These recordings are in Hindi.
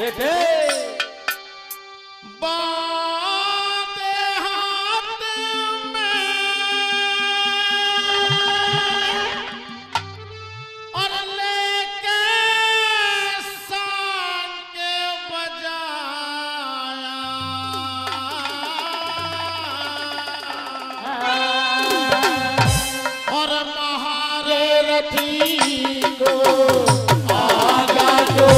बैठे बाते हाथ में और लेके शान के बजाया और महारे रथी को आगा जो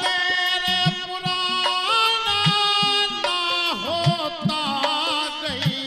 गई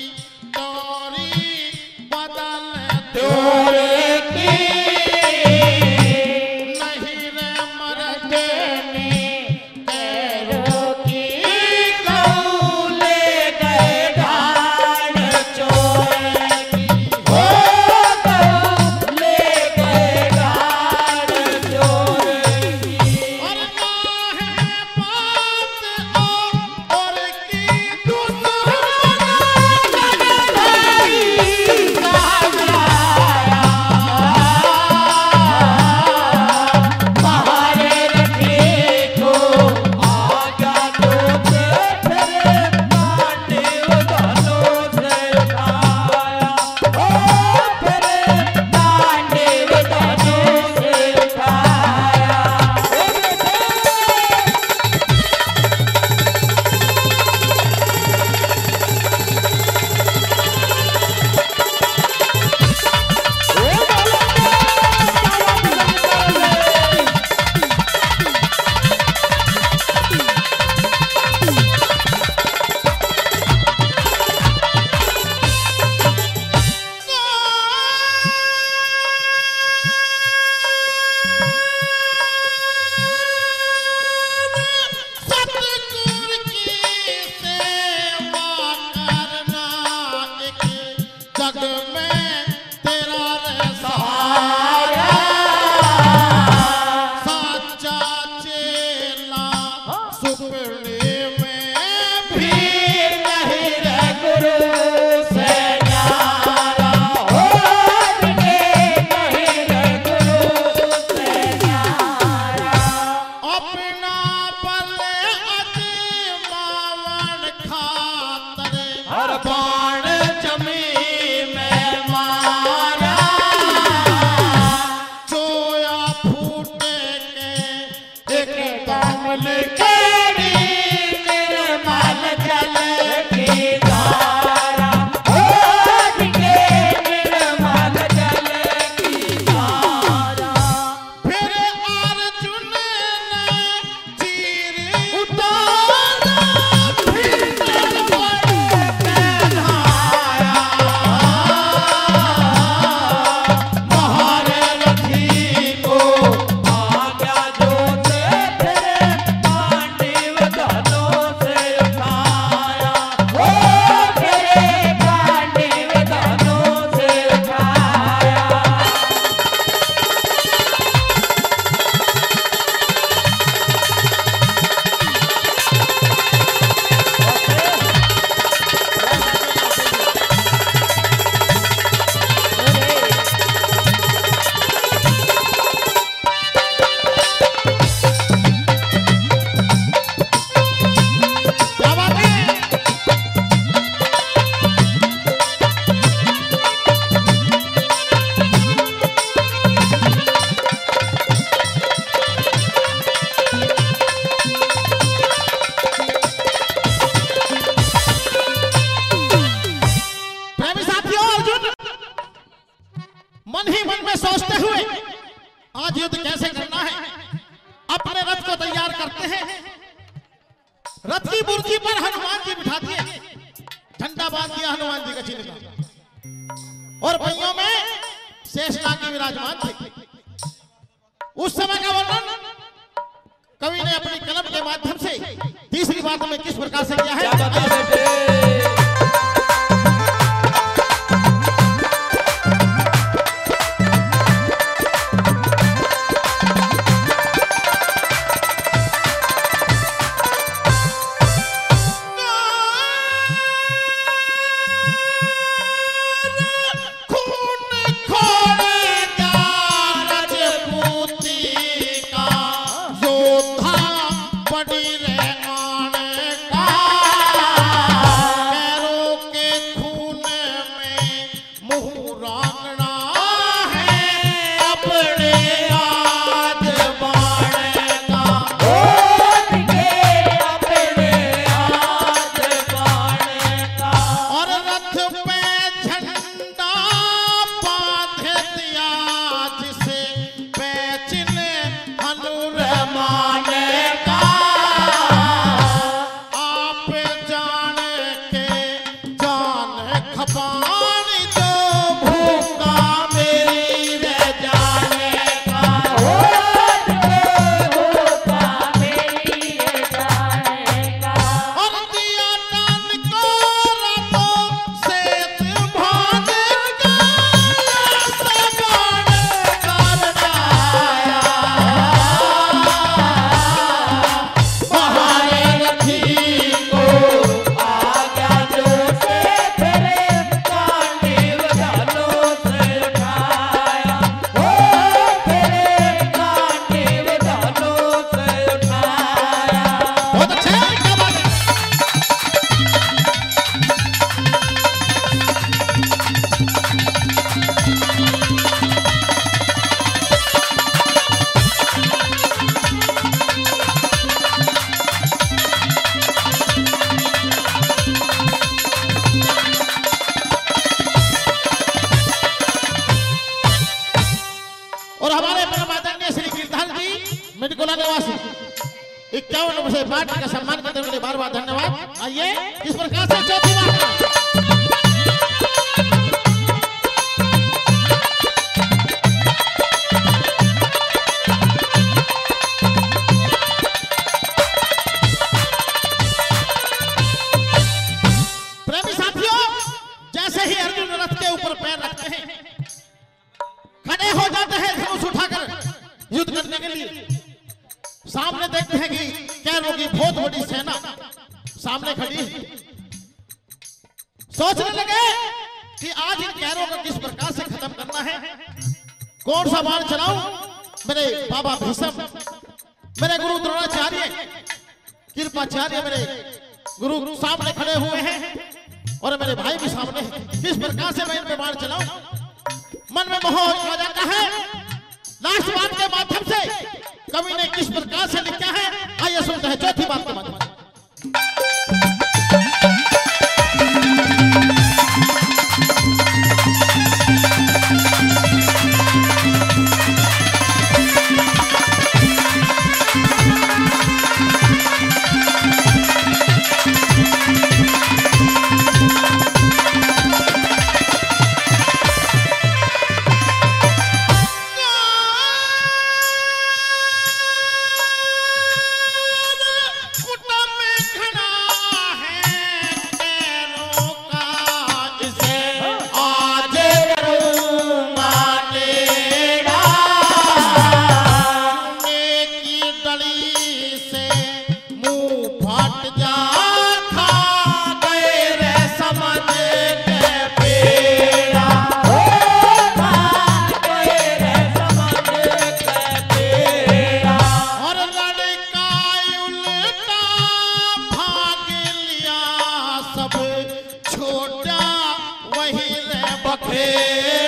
आज युद्ध कैसे करना है। अपने रथ को तैयार करते हैं। रथ की बुर्जी पर हनुमान जी बिठा दिए, झंडा बांध दिया हनुमान जी का चिन्ह का, और पहियों में शेषनाग विराजमान थे। उस समय का वर्णन कवि ने अपनी कलम के माध्यम से तीसरी बात में किस प्रकार से किया है। पार्टी का सम्मान करते हुए बार बार धन्यवाद। आइए इस प्रकार से चौथी बात प्रेमी साथियों, जैसे ही अर्जुन रथ के ऊपर पैर रखते हैं, खड़े हो जाते हैं धनुष उठाकर युद्ध करने के लिए। सामने देखते हैं कि कैरों की बहुत बड़ी सेना सामने खड़ी है। सोचने लगे कि आज इन कैरों को किस प्रकार से खत्म करना है, कौन सा बाण चलाऊं। मेरे बाबा भीष्म, मेरे गुरु द्रोणाचार्य, कृपाचार्य, मेरे गुरु सामने खड़े हुए हैं और मेरे भाई भी सामने हैं। किस प्रकार से मैं इन पे बाण चलाऊं। मन में मोह आ जाता है। लास्ट बात के माध्यम से कवि ने किस प्रकार से लिखा है, आइए सुनते हैं चौथी बात के माध्यम से। छोटा वही रे बखेड़ा।